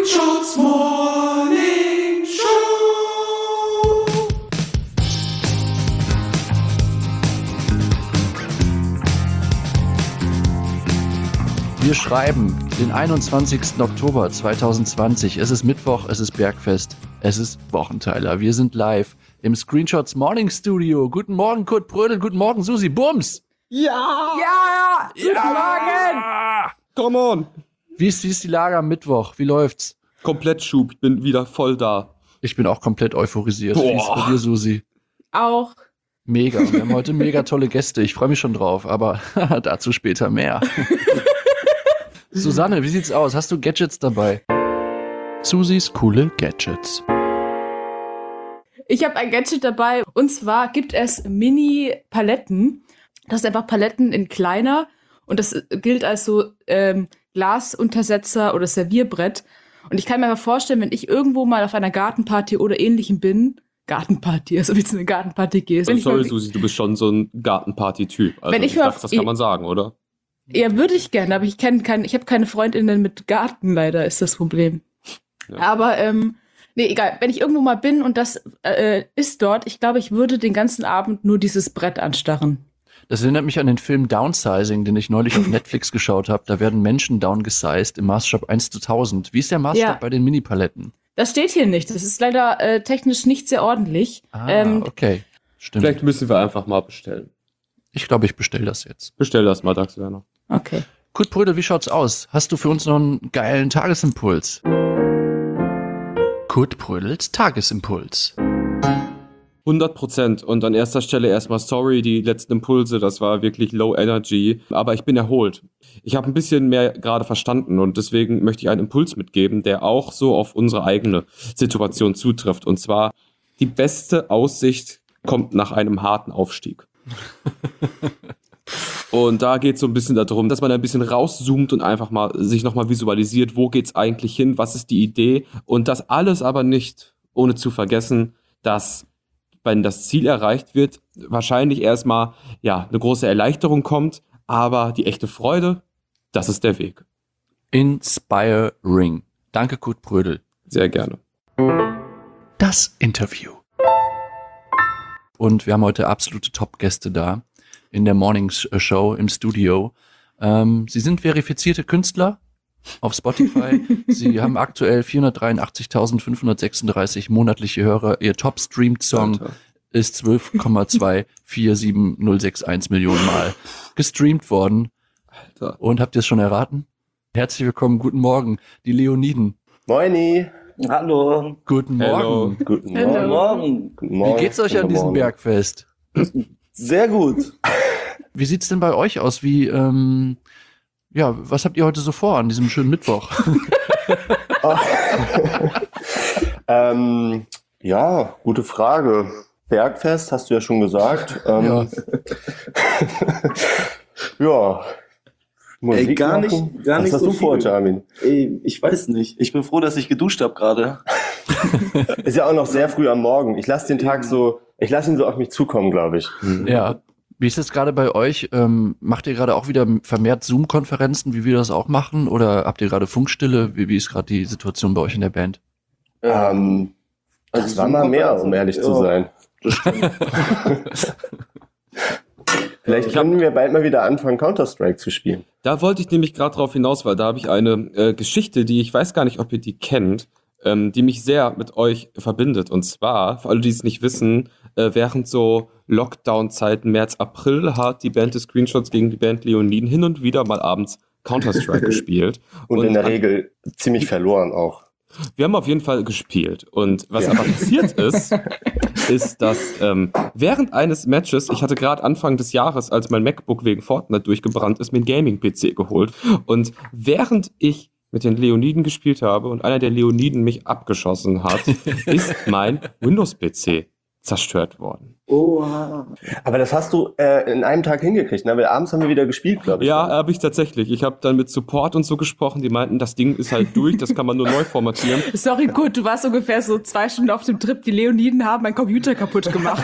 Screenshots Morning Show. Wir schreiben den 21. Oktober 2020. Es ist Mittwoch, es ist Bergfest, es ist Wochenteiler. Wir sind live im Screenshots Morning Studio. Guten Morgen, Kurt Prödel. Guten Morgen, Susi Bums. Ja! Guten Morgen! Come on! Wie ist die Lage am Mittwoch? Wie läuft's? Komplett Schub, ich bin wieder voll da. Ich bin auch komplett euphorisiert. Boah. Wie ist bei dir, Susi? Auch. Mega. Wir haben heute mega tolle Gäste. Ich freue mich schon drauf, aber dazu später mehr. Susanne, wie sieht's aus? Hast du Gadgets dabei? Susis coole Gadgets. Ich habe ein Gadget dabei und zwar gibt es Mini-Paletten. Das sind einfach Paletten in kleiner und das gilt als so Glasuntersetzer oder Servierbrett. Und ich kann mir aber vorstellen, wenn ich irgendwo mal auf einer Gartenparty oder ähnlichem bin, Gartenparty, also wie zu einer Gartenparty gehst. Sorry, Susi, du bist schon so ein Gartenparty-Typ. Also Wenn ich mal das kann man sagen, oder? Ja, würde ich gerne, aber ich habe keine Freundinnen mit Garten, leider ist das Problem. Ja. Aber, nee, egal. Wenn ich irgendwo mal bin und das ist dort, ich glaube, ich würde den ganzen Abend nur dieses Brett anstarren. Das erinnert mich an den Film Downsizing, den ich neulich auf Netflix geschaut habe. Da werden Menschen downgesized im Maßstab 1:1000. Wie ist der Maßstab bei den Mini-Paletten? Das steht hier nicht. Das ist leider technisch nicht sehr ordentlich. Okay. Stimmt. Vielleicht müssen wir einfach mal bestellen. Ich glaube, ich bestelle das jetzt. Bestell das mal, Dax-Werner. Okay. Kurt Prödel, wie schaut's aus? Hast du für uns noch einen geilen Tagesimpuls? Kurt Prödels Tagesimpuls. 100%. Und an erster Stelle erstmal sorry, die letzten Impulse, das war wirklich low energy. Aber ich bin erholt. Ich habe ein bisschen mehr gerade verstanden und deswegen möchte ich einen Impuls mitgeben, der auch so auf unsere eigene Situation zutrifft. Und zwar, die beste Aussicht kommt nach einem harten Aufstieg. Und da geht es so ein bisschen darum, dass man ein bisschen rauszoomt und einfach mal sich nochmal visualisiert, wo geht's eigentlich hin, was ist die Idee und das alles aber nicht, ohne zu vergessen, dass, wenn das Ziel erreicht wird, wahrscheinlich erstmal ja eine große Erleichterung kommt, aber die echte Freude, das ist der Weg. Inspiring. Danke, Kurt Prödel. Sehr gerne. Das Interview. Und wir haben heute absolute Top-Gäste da in der Mornings Show im Studio. Sie sind verifizierte Künstler auf Spotify. Sie haben aktuell 483.536 monatliche Hörer. Ihr Top-Streamed-Song ist 12,247061 Millionen Mal gestreamt worden. Alter. Und habt ihr es schon erraten? Herzlich willkommen, guten Morgen, die Leoniden. Moini. Hallo. Guten Morgen. Guten Hallo. Morgen. Guten Morgen. Wie geht's euch an diesem Bergfest? Sehr gut. Wie sieht's denn bei euch aus? Was habt ihr heute so vor an diesem schönen Mittwoch? Ja, gute Frage. Bergfest, hast du ja schon gesagt. Ja. Ja. Musik Gar nicht Was hast so du vor, viel. Jamin? Ich weiß nicht. Ich bin froh, dass ich geduscht habe gerade. Ist ja auch noch sehr früh am Morgen. Ich lasse ihn so auf mich zukommen, glaube ich. Ja. Wie ist es gerade bei euch? Macht ihr gerade auch wieder vermehrt Zoom-Konferenzen, wie wir das auch machen? Oder habt ihr gerade Funkstille? Wie ist gerade die Situation bei euch in der Band? Es war mal mehr, um ehrlich zu sein. Das stimmt. Vielleicht können wir bald mal wieder anfangen, Counter-Strike zu spielen. Da wollte ich nämlich gerade drauf hinaus, weil da habe ich eine Geschichte, die ich weiß gar nicht, ob ihr die kennt, die mich sehr mit euch verbindet. Und zwar, für alle, die es nicht wissen, während so Lockdown-Zeiten März, April hat die Band des Screenshots gegen die Band Leoniden hin und wieder mal abends Counter-Strike gespielt. Und in der Regel ziemlich verloren auch. Wir haben auf jeden Fall gespielt. Und was aber passiert ist, dass während eines Matches, ich hatte gerade Anfang des Jahres, als mein MacBook wegen Fortnite durchgebrannt ist, mir einen Gaming-PC geholt. Und während ich mit den Leoniden gespielt habe und einer der Leoniden mich abgeschossen hat, ist mein Windows-PC zerstört worden. Oha. Aber das hast du in einem Tag hingekriegt, ne? Weil abends haben wir wieder gespielt, glaube ich. Ja, habe ich tatsächlich. Ich habe dann mit Support und so gesprochen, die meinten, das Ding ist halt durch, das kann man nur neu formatieren. Sorry, gut, du warst ungefähr so 2 Stunden auf dem Trip. Die Leoniden haben meinen Computer kaputt gemacht.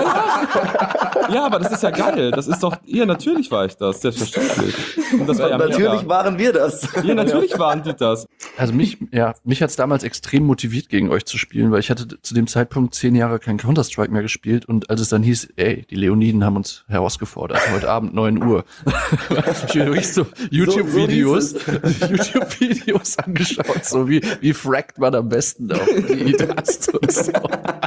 Ja, aber das ist ja geil. Das ist doch, ja, natürlich war ich das, selbstverständlich. Und das war ja Natürlich mega. waren wir das. Ja, natürlich waren die das. Also mich hat's damals extrem motiviert, gegen euch zu spielen, weil ich hatte zu dem Zeitpunkt 10 Jahre kein Counter-Strike mehr gespielt und als es dann hieß, ey, die Leoniden haben uns herausgefordert, heute Abend 9 Uhr. Ich habe wirklich so YouTube-Videos YouTube-Videos angeschaut, so wie frackt man am besten auf die Taste und so.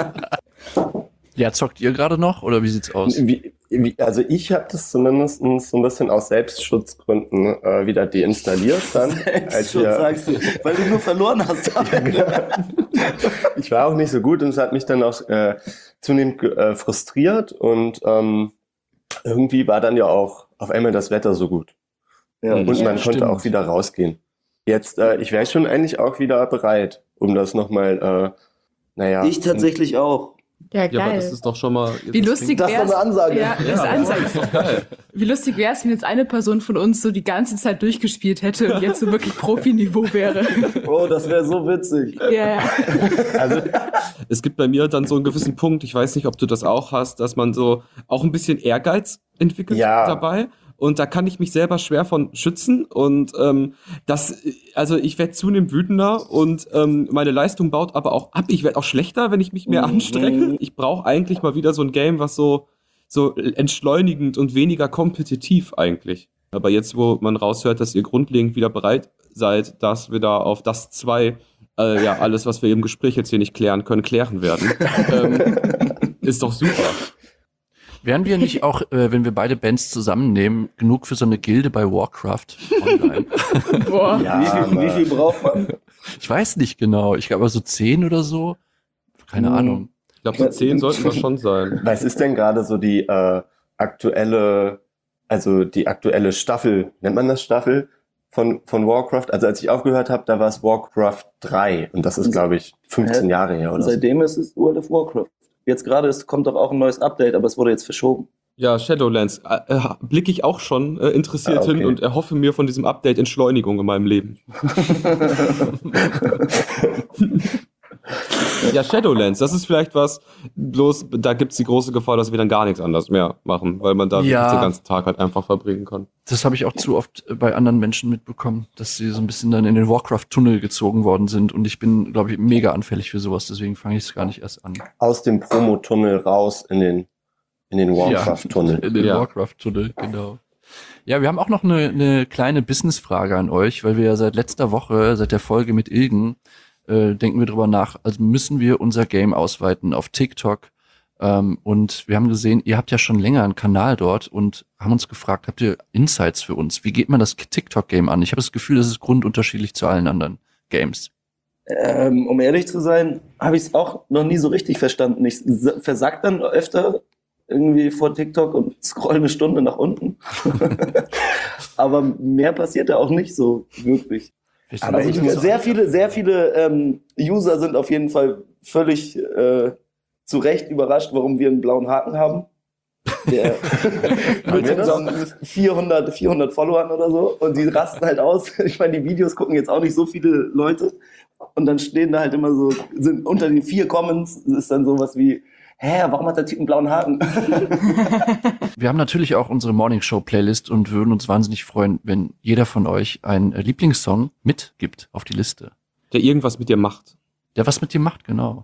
Ja, zockt ihr gerade noch oder wie sieht's aus? Also ich habe das zumindest so ein bisschen aus Selbstschutzgründen wieder deinstalliert dann. Schon sagst du, weil du nur verloren hast. Ich war auch nicht so gut und es hat mich dann auch zunehmend frustriert und irgendwie war dann ja auch auf einmal das Wetter so gut. Ja, Und man stimmt. konnte auch wieder rausgehen. Jetzt, ich wäre schon eigentlich auch wieder bereit, um das nochmal, ich tatsächlich auch. Ja, Ja, aber geil. das ist doch schon mal. Wie lustig Das ist wär's. doch eine Ansage. Ja, das ist eine Ansage. Wie lustig wäre es, wenn jetzt eine Person von uns so die ganze Zeit durchgespielt hätte und jetzt so wirklich Profi-Niveau wäre. Oh, das wäre so witzig. Ja. also Es gibt bei mir dann so einen gewissen Punkt, ich weiß nicht, ob du das auch hast, dass man so auch ein bisschen Ehrgeiz entwickelt dabei. Und da kann ich mich selber schwer von schützen. Und also ich werde zunehmend wütender und meine Leistung baut aber auch ab. Ich werde auch schlechter, wenn ich mich mehr anstrenge. Ich brauche eigentlich mal wieder so ein Game, was so entschleunigend und weniger kompetitiv eigentlich. Aber jetzt, wo man raushört, dass ihr grundlegend wieder bereit seid, dass wir da auf das 2 alles, was wir im Gespräch jetzt hier nicht klären können, klären werden, ist doch super. Wären wir nicht auch, wenn wir beide Bands zusammennehmen, genug für so eine Gilde bei Warcraft online? Boah. ja, Wie viel braucht man? Ich weiß nicht genau. Ich glaube so 10 oder so. Keine Ahnung. Ich glaube, so 10 sollten wir schon sein. was ist denn gerade so die aktuelle Staffel, nennt man das Staffel von Warcraft? Also als ich aufgehört habe, da war es Warcraft 3 und das ist, glaube ich, 15 Jahre her oder so. Seitdem ist es World of Warcraft. Jetzt gerade kommt doch auch ein neues Update, aber es wurde jetzt verschoben. Ja, Shadowlands blicke ich auch schon interessiert hin und erhoffe mir von diesem Update Entschleunigung in meinem Leben. Ja, Shadowlands, das ist vielleicht was, bloß da gibt es die große Gefahr, dass wir dann gar nichts anderes mehr machen, weil man da wirklich den ganzen Tag halt einfach verbringen kann. Das habe ich auch zu oft bei anderen Menschen mitbekommen, dass sie so ein bisschen dann in den Warcraft-Tunnel gezogen worden sind und ich bin, glaube ich, mega anfällig für sowas, deswegen fange ich es gar nicht erst an. Aus dem Promo-Tunnel raus in den Warcraft-Tunnel. In den Warcraft-Tunnel, genau. Ja, wir haben auch noch eine kleine Business-Frage an euch, weil wir ja seit letzter Woche, seit der Folge mit Ilgen, denken wir drüber nach, also müssen wir unser Game ausweiten auf TikTok. Und wir haben gesehen, ihr habt ja schon länger einen Kanal dort und haben uns gefragt, habt ihr Insights für uns? Wie geht man das TikTok-Game an? Ich habe das Gefühl, das ist grundunterschiedlich zu allen anderen Games. Um ehrlich zu sein, habe ich es auch noch nie so richtig verstanden. Ich versag dann öfter irgendwie vor TikTok und scroll eine Stunde nach unten. Aber mehr passiert da auch nicht so wirklich. Aber Also sehr viele User sind auf jeden Fall völlig zu Recht überrascht, warum wir einen blauen Haken haben. Der mit unseren 400 Followern oder so. Und die rasten halt aus. Ich meine, die Videos gucken jetzt auch nicht so viele Leute. Und dann stehen da halt immer so, sind unter den 4 Comments, ist dann sowas wie, warum hat der Typ einen blauen Haken? Wir haben natürlich auch unsere Morning Show Playlist und würden uns wahnsinnig freuen, wenn jeder von euch einen Lieblingssong mitgibt auf die Liste. Der irgendwas mit dir macht. Der was mit dir macht, genau.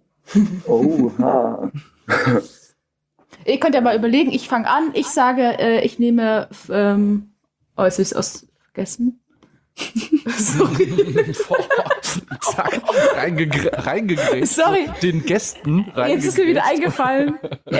Oha. Ihr könnt ja mal überlegen, ich fange an, ich sage, ich nehme, jetzt ist es vergessen. Sorry. Zack, reingegrätscht. Sorry. Den Gästen reingegrätscht. Jetzt ist mir wieder eingefallen.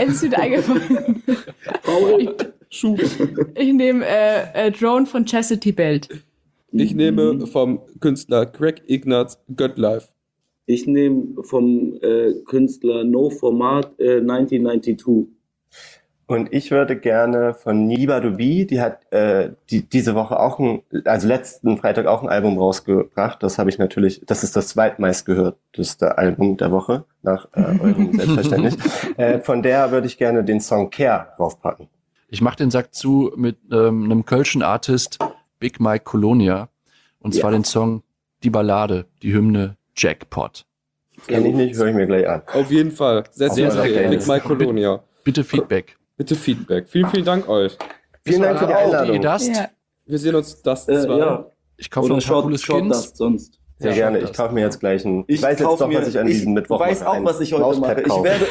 Ich nehme Drone von Chastity Belt. Ich nehme vom Künstler Greg Ignatz Göttlife. Ich nehme vom Künstler No Format 1992. Und ich würde gerne von Niba Dubi, die hat diese Woche also letzten Freitag auch ein Album rausgebracht. Das habe ich natürlich, das ist das zweitmeistgehörteste Album der Woche, nach eurem selbstverständlich. Von der würde ich gerne den Song Care draufpacken. Ich mache den Sack zu mit einem kölschen Artist, Big Mike Colonia. Und zwar den Song Die Ballade, die Hymne Jackpot. Kenn ich nicht, höre ich mir gleich an. Auf jeden Fall. Sehr, sehr, Sehr, sehr sehr geil. Big Mike Colonia. Bitte Feedback. Bitte Feedback. Vielen, vielen Dank euch. Vielen Dank für die Einladung. Dust. Wir sehen uns das zwar. Ja. Ich kaufe noch ein paar coole Short Skins. das sonst. Sehr gerne. Ich kaufe mir jetzt gleich einen. Ich weiß jetzt kauf doch, mir- was ich an diesem Mittwoch Ich weiß mache. auch, Ein was ich heute Mauspad mache. kaufen.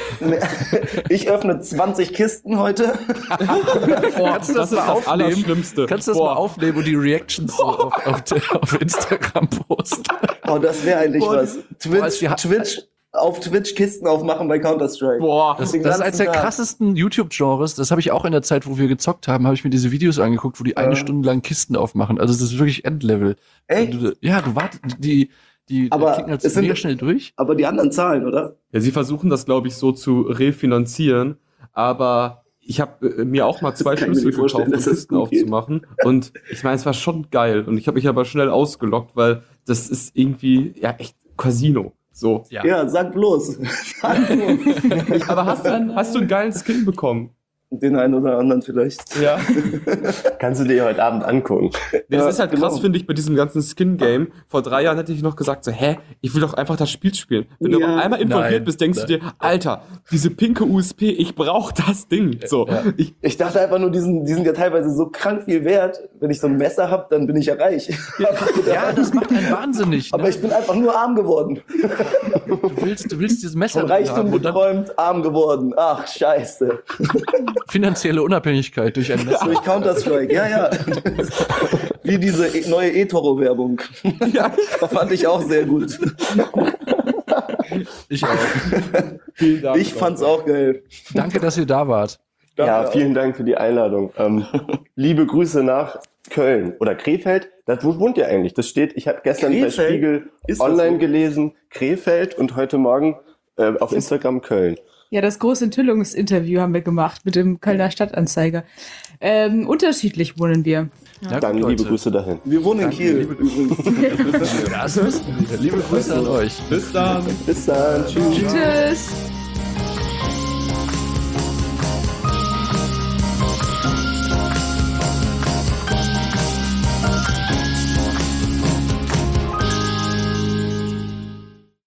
Ich öffne 20 Kisten heute. Kannst du das mal aufnehmen? Allerschlimmste. Kannst du das mal aufnehmen und die Reactions so auf Instagram posten? Oh, das wäre eigentlich was. Twitch- Auf Twitch Kisten aufmachen bei Counter-Strike. Boah. Das Den ist ganzen eines der Tag. krassesten YouTube-Genres. Das habe ich auch in der Zeit, wo wir gezockt haben, habe ich mir diese Videos angeguckt, wo die eine Stunde lang Kisten aufmachen. Also das ist wirklich Endlevel. Echt? Ja, du wartest, die Aber klicken halt es sind- mega schnell durch. Aber die anderen Zahlen, oder? Ja, sie versuchen das, glaube ich, so zu refinanzieren, aber ich habe mir auch mal 2 Das kann ich mir Schlüssel nicht vorstellen, gekauft, um dass das Kisten gut geht. aufzumachen. Und ich meine, es war schon geil. Und ich habe mich aber schnell ausgelockt, weil das ist irgendwie, ja, echt Casino. So. Ja, sag bloß. Sag bloß. Aber hast du einen geilen Skin bekommen? Den einen oder anderen vielleicht. Ja. Kannst du dir heute Abend angucken. Das Ja, ist halt genau. krass, finde ich, bei diesem ganzen Skin-Game. Vor 3 Jahren hätte ich noch gesagt, so, ich will doch einfach das Spiel spielen. Wenn du Ja. aber einmal involviert Nein. bist, denkst du dir, Alter, diese pinke USP, ich brauch das Ding. So, Ja. Ich dachte einfach nur, die sind ja teilweise so krank viel wert. Wenn ich so ein Messer habe, dann bin ich ja reich. Ja, das macht einen wahnsinnig. Aber Ne? ich bin einfach nur arm geworden. Du willst dieses Messer Von Reichtum haben und dann geträumt, arm geworden. Ach, scheiße. finanzielle Unabhängigkeit durch ein Messer. Durch Counter-Strike, ja. Wie diese neue eToro-Werbung. Ja. Das fand ich auch sehr gut. Ich auch. Vielen Dank. Ich fand's auch geil. Danke, dass ihr da wart. Ja, Danke vielen Dank für die Einladung. Liebe Grüße nach Köln oder Krefeld. Wo wohnt ihr eigentlich? Das steht, ich habe gestern bei Krefeld? Spiegel Ist das online so? gelesen, Krefeld und heute Morgen auf Instagram Köln. Ja, das große Enthüllungsinterview haben wir gemacht mit dem Kölner Stadtanzeiger. Unterschiedlich wohnen wir. Ja, Dann gut, liebe Leute. Grüße dahin. Wir wohnen in Kiel. übrigens. Das wissen wir. Liebe Grüße an euch. Bis dann. Bis dann. Tschüss. Tschüss.